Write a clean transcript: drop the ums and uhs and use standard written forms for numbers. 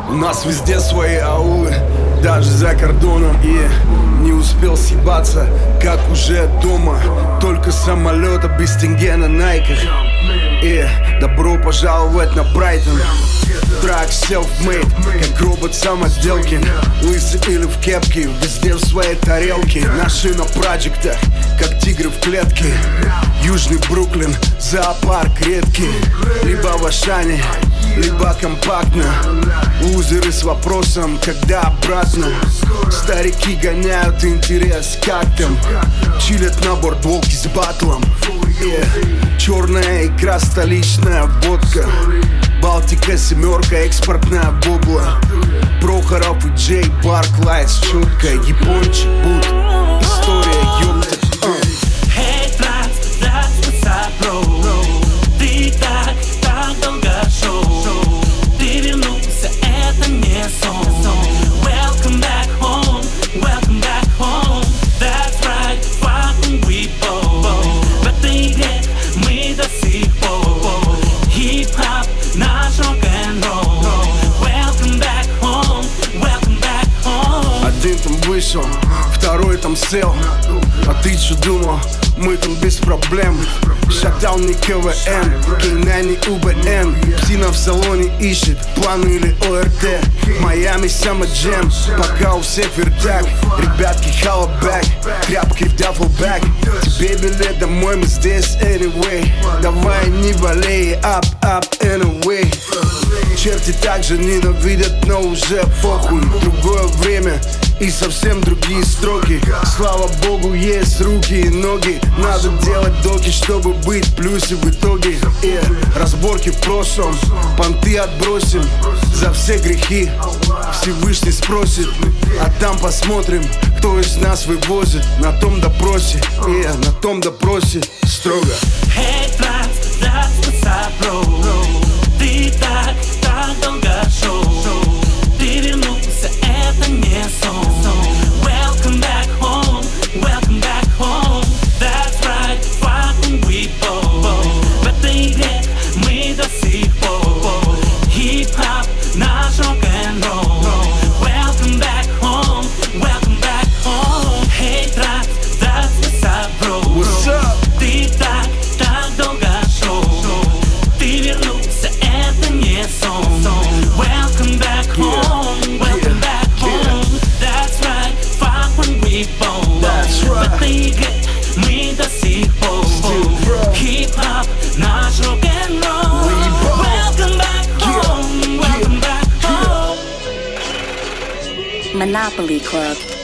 У нас везде свои аулы, даже за кордоном. И не успел съебаться, как уже дома. Только самолета без тенге на найках. И добро пожаловать на Брайтон. Трак self-made, как робот самоделки. Лысый или в кепке, везде в своей тарелке. Наши на проектах, как тигры в клетке. Южный Бруклин, зоопарк редкий. Либо в Ашане, либо компактно. Лузеры с вопросом, когда обратно. Старики гоняют интерес, как там. Чилят на бордволке с батлом. Черная икра, столичная водка. Балтика, семерка, экспортная бубла. Прохоров и Джей, Барклайт с четкой. Япончик, Бут, история, ёпта. Hey, that's what's up, bro. Ты так долго шел. Ты вернулся, это не сон. Welcome back home, welcome back home. That's right, fucking we both. В этой игре мы до сих пор. Хип-хоп, наш рок-н-ролл. Welcome back home, welcome back home. Один там вышел, второй там сел. А ты чё думал? Мы там без проблем. Шатдаун не КВН, K9 не УБН. Псина в салоне ищет планы или ОРТ. Майами Summer Jam, пока у всех вертак. Ребятки холлабэк, тряпки в дафлбэк. Тебе билет домой, мы здесь anyway. Давай не болей, up, anyway. Черти также ненавидят, но уже похуй. Другое время и совсем другие строки. Слава богу, есть руки и ноги. Надо делать доки, чтобы быть в плюсе в итоге. Разборки в прошлом, понты отбросим. За все грехи Всевышний спросит. А там посмотрим, кто из нас вывозит. На том допросе, на том допросе строго. Hey, that's what's up, bro. Ты так долго шел. Ты вернулся, это не сон. Welcome back home, welcome back home. That's right, fucking we both. В этой игре мы до сих пор. Хип-хоп, наш рок-н-ролл. Welcome back home, welcome back home. Hey, that's what's up, bro. What's up? Ты так долго шел. Ты вернулся, это не сон. Welcome back home, welcome back home. That's right, fuck when we both. В этой игре мы до сих пор. Хип-хоп, наш рок-н-ролл. Welcome back home, welcome back home. Monopoly Club.